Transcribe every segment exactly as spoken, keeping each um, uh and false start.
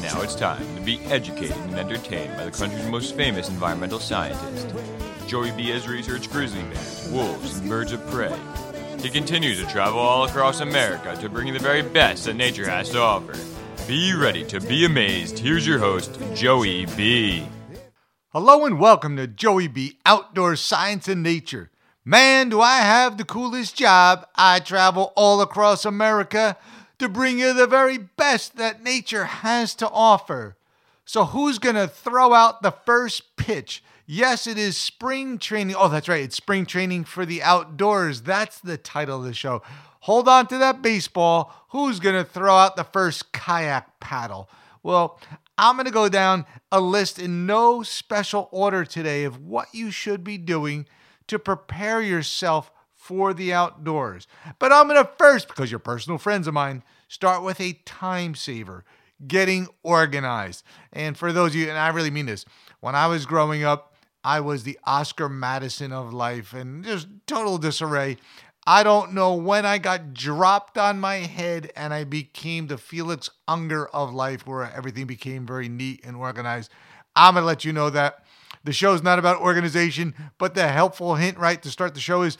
Now it's time to be educated and entertained by the country's most famous environmental scientist. Joey B has researched grizzly bears, wolves, and birds of prey. He continues to travel all across America to bring you the very best that nature has to offer. Be ready to be amazed. Here's your host, Joey B. Hello and welcome to Joey B. Outdoor Science and Nature. Man, do I have the coolest job. I travel all across America to bring you the very best that nature has to offer. So who's going to throw out the first pitch? Yes, it is spring training. Oh, that's right. It's spring training for the outdoors. That's the title of the show. Hold on to that baseball. Who's going to throw out the first kayak paddle? Well, I'm going to go down a list in no special order today of what you should be doing to prepare yourself for the outdoors. But I'm going to first, because you're personal friends of mine, start with a time saver, getting organized. And for those of you, and I really mean this, when I was growing up, I was the Oscar Madison of life and just total disarray. I don't know when I got dropped on my head and I became the Felix Unger of life, where everything became very neat and organized. I'm going to let you know that the show's not about organization, but the helpful hint right to start the show is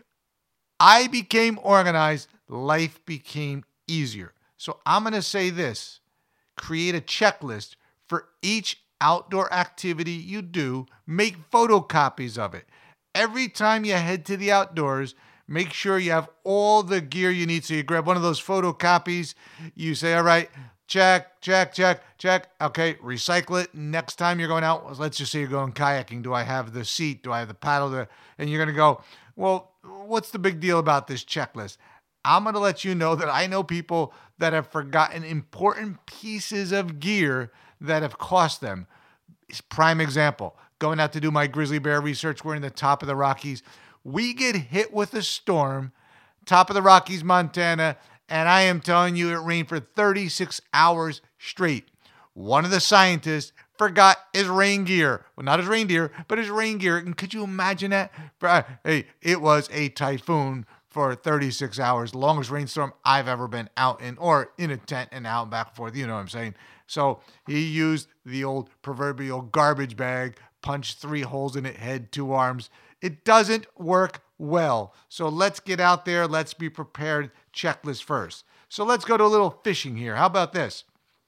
I became organized, life became easier. So I'm going to say this, create a checklist for each outdoor activity you do, make photocopies of it. Every time you head to the outdoors, make sure you have all the gear you need. So you grab one of those photocopies, you say, all right, check, check, check, check. Okay, recycle it. Next time you're going out, let's just say you're going kayaking. Do I have the seat? Do I have the paddle? And you're going to go, well, what's the big deal about this checklist? I'm going to let you know that I know people that have forgotten important pieces of gear that have cost them. Prime example, going out to do my grizzly bear research, we're in the top of the Rockies. We get hit with a storm, top of the Rockies, Montana, and I am telling you it rained for thirty-six hours straight. One of the scientists forgot his rain gear. Well, not his reindeer, but his rain gear. And could you imagine that? Hey, it was a typhoon for thirty-six hours, the longest rainstorm I've ever been out in, or in a tent and out and back and forth. You know what I'm saying? So he used the old proverbial garbage bag, punched three holes in it, head, two arms. It doesn't work well. So let's get out there. Let's be prepared. Checklist first. So let's go to a little fishing here. How about this?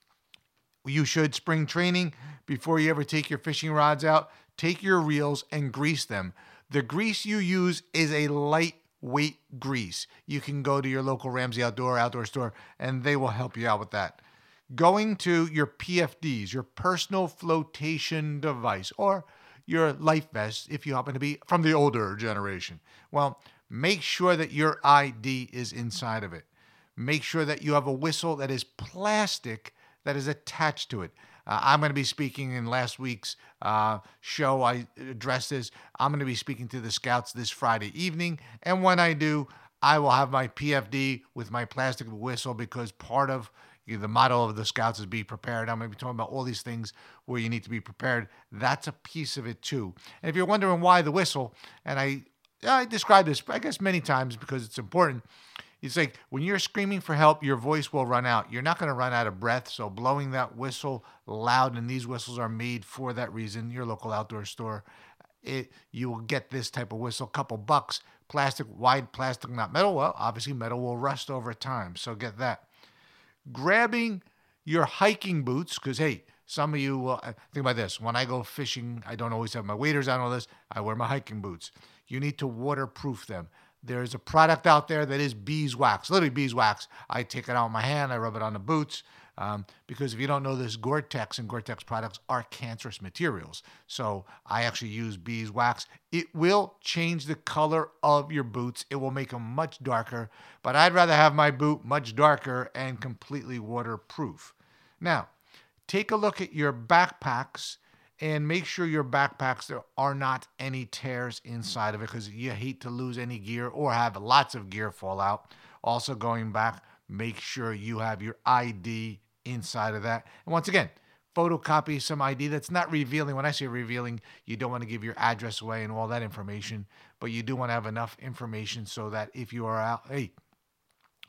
You should spring training before you ever take your fishing rods out. Take your reels and grease them. The grease you use is a lightweight grease. You can go to your local Ramsey Outdoor outdoor store and they will help you out with that. Going to your P F Ds, your personal flotation device, or your life vest if you happen to be from the older generation. Well, make sure that your I D is inside of it. Make sure that you have a whistle that is plastic that is attached to it. Uh, I'm going to be speaking in last week's uh, show. I addressed this. I'm going to be speaking to the scouts this Friday evening. And when I do, I will have my P F D with my plastic whistle, because part of the motto of the scouts is be prepared. I'm going to be talking about all these things where you need to be prepared. That's a piece of it too. And if you're wondering why the whistle, and I, I describe this, I guess, many times because it's important. It's like when you're screaming for help, your voice will run out. You're not going to run out of breath. So blowing that whistle loud, and these whistles are made for that reason, your local outdoor store, it, you will get this type of whistle, couple bucks, plastic, wide plastic, not metal. Well, obviously metal will rust over time. So get that. Grabbing your hiking boots, because, hey, some of you, uh, think about this. When I go fishing, I don't always have my waders on all this. I wear my hiking boots. You need to waterproof them. There's a product out there that is beeswax, literally beeswax. I take it out in my hand, I rub it on the boots, um, because if you don't know this, Gore-Tex and Gore-Tex products are cancerous materials. So I actually use beeswax. It will change the color of your boots. It will make them much darker, but I'd rather have my boot much darker and completely waterproof. Now, take a look at your backpacks and make sure your backpacks, there are not any tears inside of it, because you hate to lose any gear or have lots of gear fall out. Also, going back, make sure you have your I D inside of that. And once again, photocopy some I D that's not revealing. When I say revealing, you don't want to give your address away and all that information, but you do want to have enough information so that if you are out, hey,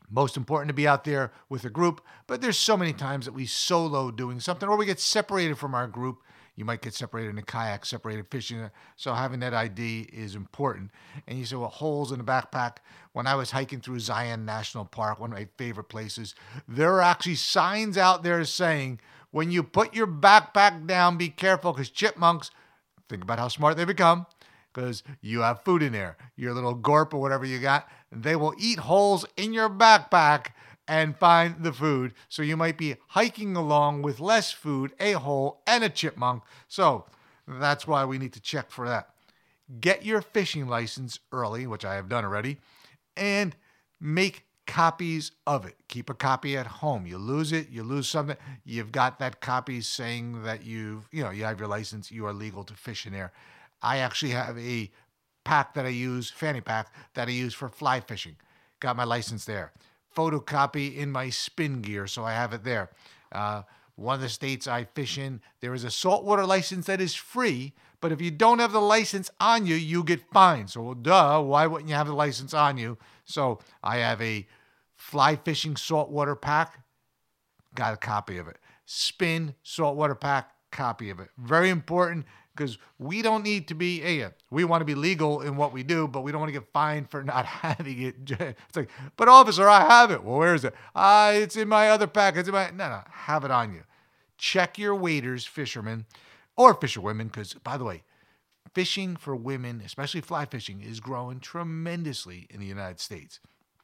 Most important to be out there with a group, but there's so many times that we solo doing something or we get separated from our group. You might get separated in a kayak, separated fishing. So having that I D is important. And you say, well, holes in the backpack. When I was hiking through Zion National Park, one of my favorite places, there are actually signs out there saying, when you put your backpack down, be careful because chipmunks, think about how smart they become, because you have food in there, your little gorp or whatever you got, they will eat holes in your backpack and find the food. So you might be hiking along with less food, a hole, and a chipmunk. So that's why we need to check for that. Get your fishing license early, which I have done already, and make copies of it. Keep a copy at home. You lose it, you lose something, you've got that copy saying that you've, you know, you have your license, you are legal to fish in there. I actually have a pack that I use, fanny pack, that I use for fly fishing. Got my license there. Photocopy in my spin gear, so I have it there. Uh, one of the states I fish in, there is a saltwater license that is free, but if you don't have the license on you, you get fined. So, duh, why wouldn't you have the license on you? So I have a fly fishing saltwater pack, got a copy of it. Spin saltwater pack, copy of it. Very important, because we don't need to be, hey, we want to be legal in what we do, but we don't want to get fined for not having it. It's like, but officer, I have it. Well, where is it? Ah, uh, it's in my other pack. It's in my, no, no, have it on you. Check your waders, fishermen, or fisherwomen, because, by the way, fishing for women, especially fly fishing, is growing tremendously in the United States.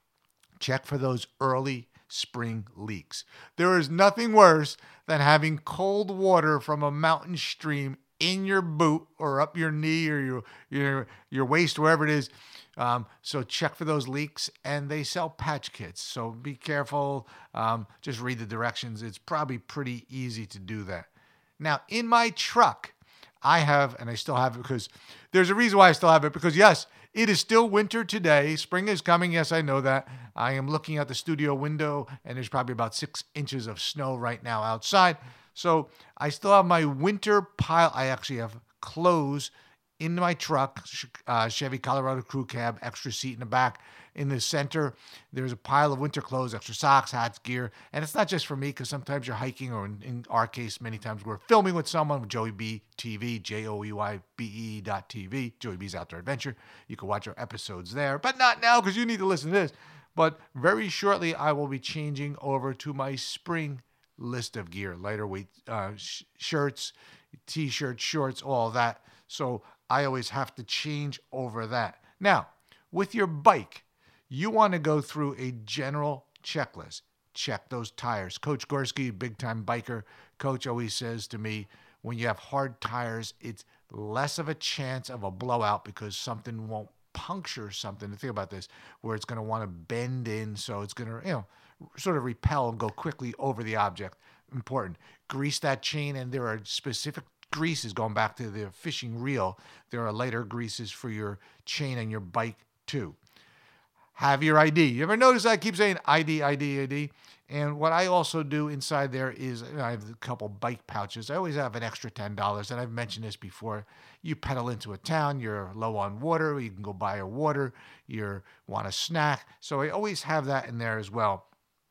Check for those early spring leaks. There is nothing worse than having cold water from a mountain stream in your boot or up your knee or your your your waist, wherever it is. Um, so check for those leaks, and they sell patch kits. So be careful. Um, just read the directions. It's probably pretty easy to do that. Now, in my truck, I have, and I still have it because there's a reason why I still have it, because yes, it is still winter today. Spring is coming. Yes, I know that. I am looking out the studio window, and there's probably about six inches of snow right now outside. So I still have my winter pile. I actually have clothes in my truck, uh, Chevy Colorado Crew Cab, extra seat in the back. In the center, there's a pile of winter clothes, extra socks, hats, gear. And it's not just for me, because sometimes you're hiking, or in, in our case, many times we're filming with someone with Joey B T V, J O E Y B E dot T V, Joey B's Outdoor Adventure. You can watch our episodes there, but not now, because you need to listen to this. But very shortly, I will be changing over to my spring list of gear, lighter weight uh, sh- shirts, t-shirts, shorts, all that. So I always have to change over that. Now, with your bike, you want to go through a general checklist. Check those tires. Coach Gorski, big-time biker, coach always says to me, when you have hard tires, it's less of a chance of a blowout because something won't puncture something. Think about this, where it's going to want to bend in, so it's going to, you know, sort of repel and go quickly over the object. Important. Grease that chain, and there are specific greases, going back to the fishing reel. There are lighter greases for your chain and your bike too. Have your I D. You ever notice I keep saying I D, I D, I D? And what I also do inside there is, you know, I have a couple bike pouches. I always have an extra ten dollars, and I've mentioned this before. You pedal into a town, you're low on water, you can go buy a water, you want a snack. So I always have that in there as well.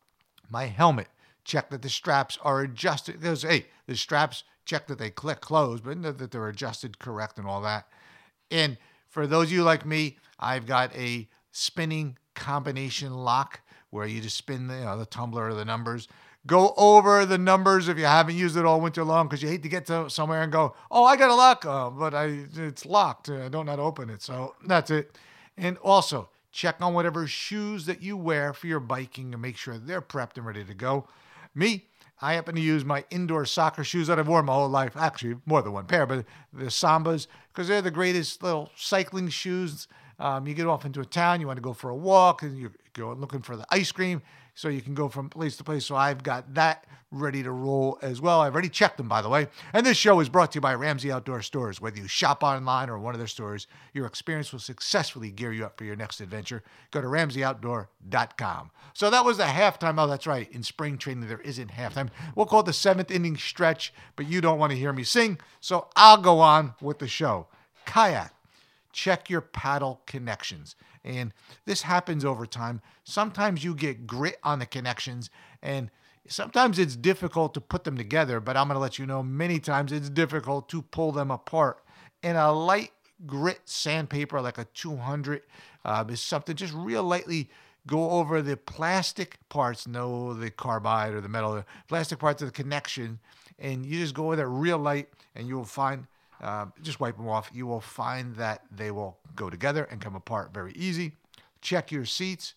My helmet, check that the straps are adjusted. There's, hey, the straps, check that they click close, but that they're adjusted correct and all that. And for those of you like me, I've got a spinning combination lock where you just spin the, you know, the tumbler or the numbers. Go over the numbers if you haven't used it all winter long, because you hate to get to somewhere and go, oh, I got a lock, oh, but I it's locked. I don't know how to open it. So that's it. And also, check on whatever shoes that you wear for your biking and make sure they're prepped and ready to go. Me, I happen to use my indoor soccer shoes that I've worn my whole life. Actually, more than one pair, but the Sambas, because they're the greatest little cycling shoes. Um, you get off into a town, you want to go for a walk, and you're going looking for the ice cream, so you can go from place to place. So I've got that ready to roll as well. I've already checked them, by the way. And this show is brought to you by Ramsey Outdoor Stores. Whether you shop online or one of their stores, your experience will successfully gear you up for your next adventure. Go to ramsey outdoor dot com. So that was the halftime. Oh, that's right. In spring training, there isn't halftime. We'll call it the seventh inning stretch, but you don't want to hear me sing, so I'll go on with the show. Kayak. check your paddle connections. And this happens over time. Sometimes you get grit on the connections, and sometimes it's difficult to put them together, but I'm going to let you know many times it's difficult to pull them apart. And a light grit sandpaper, like a two hundred, uh, is something just real lightly go over the plastic parts, no the carbide or the metal, the plastic parts of the connection, and you just go with it real light, and you will find, uh, just wipe them off, you will find that they will go together and come apart very easy. Check your seats,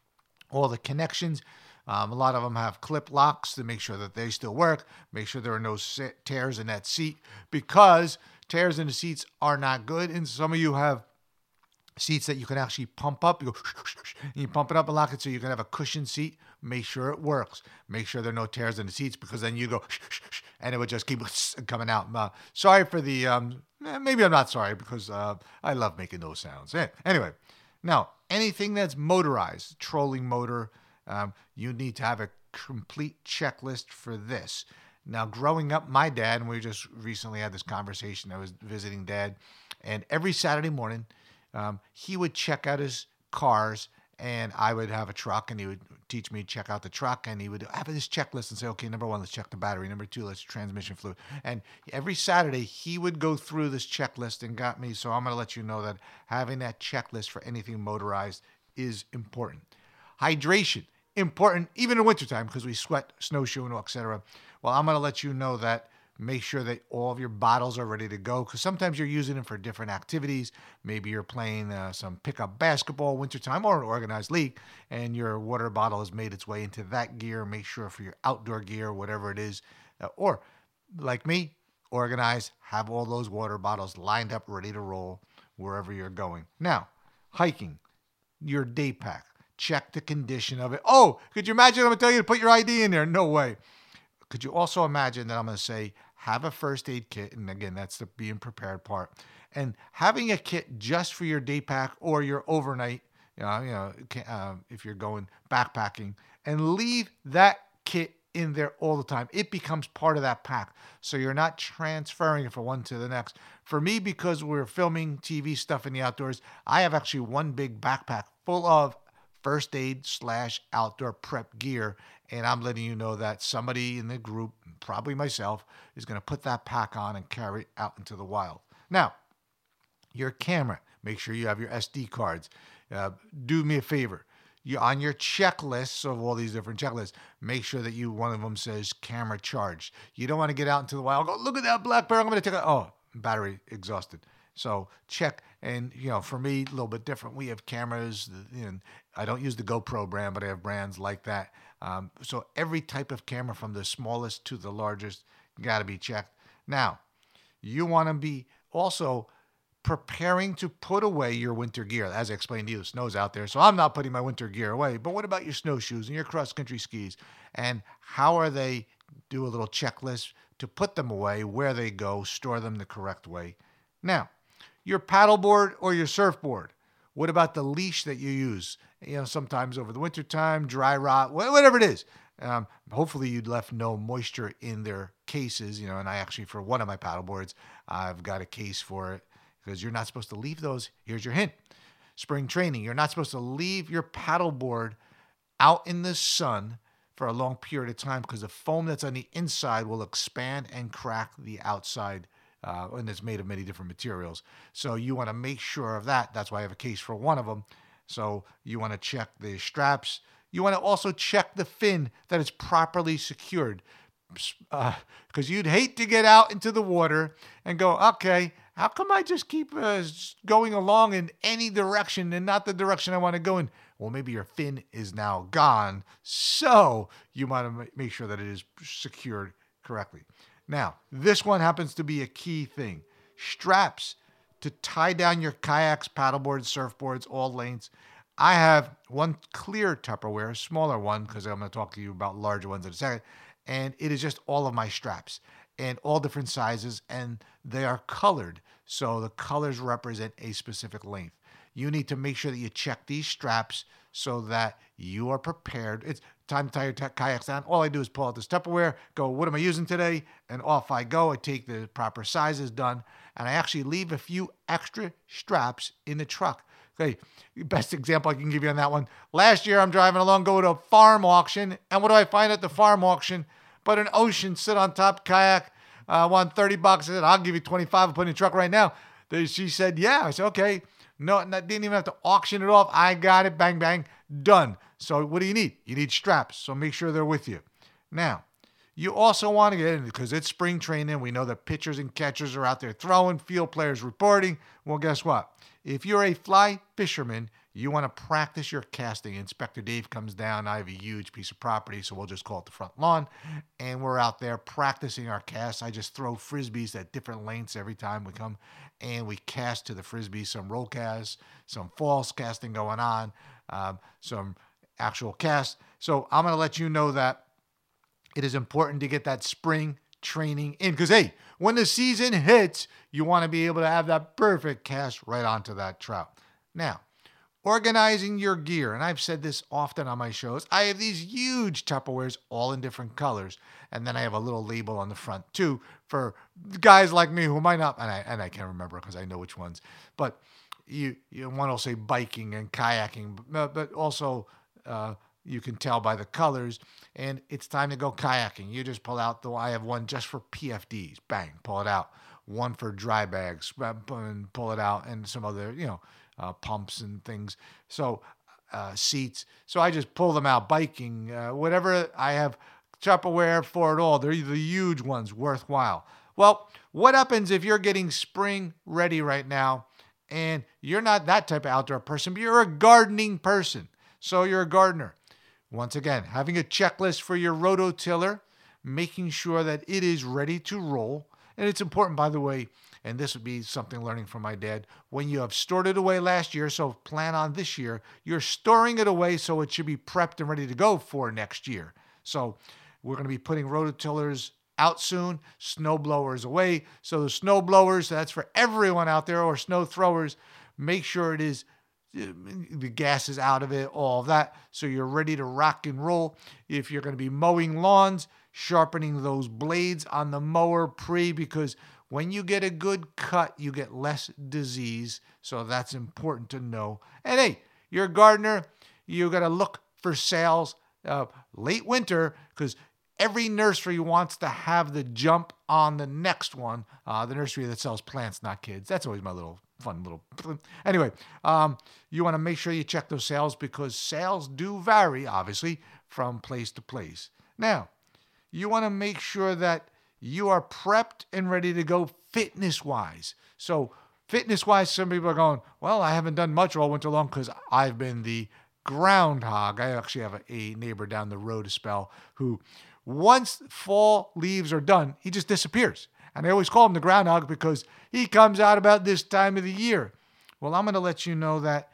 all the connections. Um, a lot of them have clip locks to make sure that they still work. Make sure there are no tears in that seat, because tears in the seats are not good. And some of you have seats that you can actually pump up. You go, and you pump it up and lock it so you can have a cushioned seat. Make sure it works. Make sure there are no tears in the seats, because then you go, and it would just keep coming out. Uh, sorry for the, um, maybe I'm not sorry, because uh, I love making those sounds. Anyway, now, anything that's motorized, trolling motor, um, you need to have a complete checklist for this. Now, growing up, my dad, and we just recently had this conversation, I was visiting Dad, and every Saturday morning, Um, he would check out his cars, and I would have a truck, and he would teach me to check out the truck, and he would have this checklist and say, okay, number one, let's check the battery. Number two, let's transmission fluid. And every Saturday, he would go through this checklist and got me. So I'm going to let you know that having that checklist for anything motorized is important. Hydration, important, even in wintertime, because we sweat, snowshoeing, et cetera. Well, I'm going to let you know that make sure that all of your bottles are ready to go, because sometimes you're using them for different activities. Maybe you're playing uh, some pickup basketball wintertime or an organized league, and your water bottle has made its way into that gear. Make sure for your outdoor gear, whatever it is, uh, or like me, organize, have all those water bottles lined up, ready to roll wherever you're going. Now, hiking, your day pack, check the condition of it. Oh, could you imagine I'm going to tell you to put your I D in there? No way. Could you also imagine that I'm going to say, have a first aid kit, and again, that's the being prepared part, and having a kit just for your day pack or your overnight, you know, you know, uh, if you're going backpacking, and leave that kit in there all the time. It becomes part of that pack, so you're not transferring it from one to the next. For me, because we're filming T V stuff in the outdoors, I have actually one big backpack full of first aid slash outdoor prep gear. And I'm letting you know that somebody in the group, probably myself, is going to put that pack on and carry it out into the wild. Now, your camera, make sure you have your S D cards. Uh, do me a favor. You on your checklists of all these different checklists, make sure that you one of them says camera charged. You don't want to get out into the wild, go, look at that black bear, I'm going to take it. Oh, battery exhausted. So check, and you know, for me, a little bit different. We have cameras, and I don't use the GoPro brand, but I have brands like that. Um, so every type of camera, from the smallest to the largest, got to be checked. Now, you want to be also preparing to put away your winter gear. As I explained to you, the snow's out there, so I'm not putting my winter gear away. But what about your snowshoes and your cross-country skis? And how are they? Do a little checklist to put them away, where they go, store them the correct way. Now, your paddleboard or your surfboard. What about the leash that you use? You know, sometimes over the wintertime, dry rot, whatever it is. Um, hopefully you'd left no moisture in their cases, you know, and I actually, for one of my paddleboards, I've got a case for it, because you're not supposed to leave those. Here's your hint. Spring training. You're not supposed to leave your paddleboard out in the sun for a long period of time, because the foam that's on the inside will expand and crack the outside. Uh, and it's made of many different materials. So you want to make sure of that. That's why I have a case for one of them. So you want to check the straps. You want to also check the fin, that it's properly secured. Because uh, you'd hate to get out into the water and go, okay, how come I just keep uh, going along in any direction and not the direction I want to go in? Well, maybe your fin is now gone. So you want to make sure that it is secured correctly. Now, this one happens to be a key thing. Straps to tie down your kayaks, paddleboards, surfboards, all lengths. I have one clear Tupperware, a smaller one, because I'm going to talk to you about larger ones in a second. And it is just all of my straps, and all different sizes, and they are colored. So the colors represent a specific length. you need to make sure that you check these straps so that you are prepared. It's time to tie your t- kayaks down. All I do is pull out this Tupperware, go, what am I using today? And off I go. I take the proper sizes done, and I actually leave a few extra straps in the truck. Okay, best example I can give you on that one. Last year, I'm driving along, go to a farm auction, and what do I find at the farm auction? But an Ocean sit on top kayak. I uh, want thirty bucks. I said, I'll give you twenty-five. I'll put it in the truck right now. She said, yeah. I said, okay. No, didn't even have to auction it off. I got it. Bang, bang. Done. So what do you need? You need straps. So make sure they're with you. Now, you also want to get in because it's spring training. We know that pitchers and catchers are out there throwing, field players reporting. Well, guess what? If you're a fly fisherman, you want to practice your casting. Inspector Dave comes down. I have a huge piece of property, so we'll just call it the front lawn. And we're out there practicing our casts. I just throw Frisbees at different lengths every time we come. And we cast to the Frisbee, some roll casts, some false casting going on, um, some actual casts. So I'm going to let you know that it is important to get that spring training in. Because, hey, when the season hits, you want to be able to have that perfect cast right onto that trout. Now, organizing your gear, and I've said this often on my shows, I have these huge Tupperwares all in different colors, and then I have a little label on the front too for guys like me who might not, and I and I can't remember because I know which ones, but you you want to say biking and kayaking, but, but also uh, you can tell by the colors, and it's time to go kayaking. You just pull out the, I have one just for P F Ds, bang, pull it out. One for dry bags, and pull it out, and some other, you know, Uh, pumps and things, so uh, seats. So I just pull them out. Biking, uh, whatever I have Tupperware for it all. They're the huge ones, worthwhile. Well, what happens if you're getting spring ready right now and you're not that type of outdoor person, but you're a gardening person? So you're a gardener. Once again, having a checklist for your rototiller, making sure that it is ready to roll. And it's important, by the way, and this would be something learning from my dad, when you have stored it away last year, so plan on this year, you're storing it away so it should be prepped and ready to go for next year. So we're going to be putting rototillers out soon, snow blowers away. So the snow blowers, that's for everyone out there, or snow throwers, make sure it is, the gas is out of it, all of that, so you're ready to rock and roll. If you're going to be mowing lawns, sharpening those blades on the mower pre, because when you get a good cut, you get less disease. So that's important to know. And hey, you're a gardener, you got to look for sales uh, late winter, because every nursery wants to have the jump on the next one. Uh, the nursery that sells plants, not kids. That's always my little fun little. Anyway, um, you want to make sure you check those sales, because sales do vary, obviously, from place to place. Now, you want to make sure that you are prepped and ready to go fitness-wise. So fitness-wise, some people are going, well, I haven't done much all winter long because I've been the groundhog. I actually have a, a neighbor down the road a spell who, once fall leaves are done, he just disappears. And I always call him the groundhog because he comes out about this time of the year. Well, I'm going to let you know that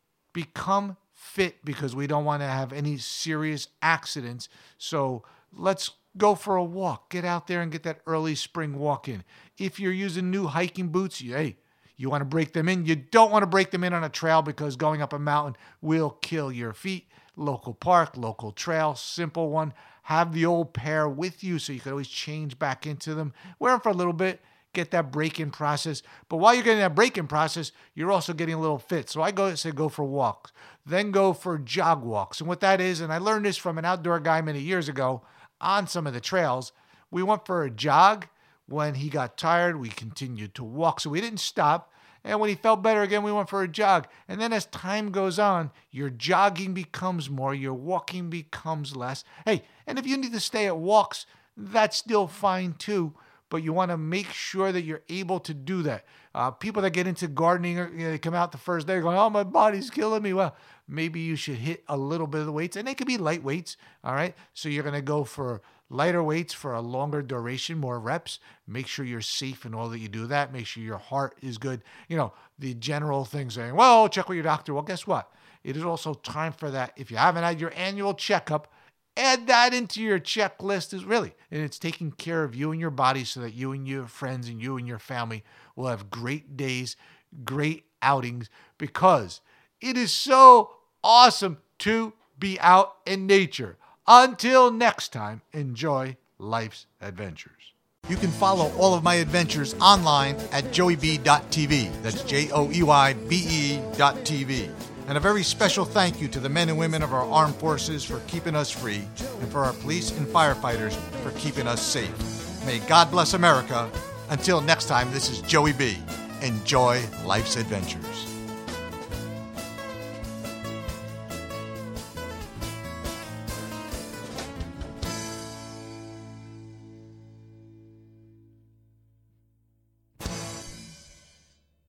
become fit, because we don't want to have any serious accidents. So let's go for a walk. Get out there and get that early spring walk in. If you're using new hiking boots, you, hey, you want to break them in. You don't want to break them in on a trail, because going up a mountain will kill your feet. Local park, local trail, simple one. Have the old pair with you so you can always change back into them. Wear them for a little bit. Get that break-in process. But while you're getting that break-in process, you're also getting a little fit. So I go say go for walks. Then go for jog walks. And what that is, and I learned this from an outdoor guy many years ago, on some of the trails, we went for a jog. When he got tired, we continued to walk. So we didn't stop. And when he felt better again, we went for a jog. And then as time goes on, your jogging becomes more, your walking becomes less. Hey, and if you need to stay at walks, that's still fine too. But you want to make sure that you're able to do that. Uh, people that get into gardening, you know, they come out the first day going, oh, my body's killing me. Well, maybe you should hit a little bit of the weights, and they could be light weights, all right? So you're going to go for lighter weights for a longer duration, more reps. Make sure you're safe in all that you do that. Make sure your heart is good. You know, the general thing saying, well, check with your doctor. Well, guess what? It is also time for that. If you haven't had your annual checkup, add that into your checklist, is really, and it's taking care of you and your body so that you and your friends and you and your family will have great days, great outings because it is so awesome to be out in nature. Until next time, enjoy life's adventures. You can follow all of my adventures online at joey b dot t v. That's J O E Y B E dot T V. And a very special thank you to the men and women of our armed forces for keeping us free and for our police and firefighters for keeping us safe. May God bless America. Until next time, this is Joey B. Enjoy life's adventures.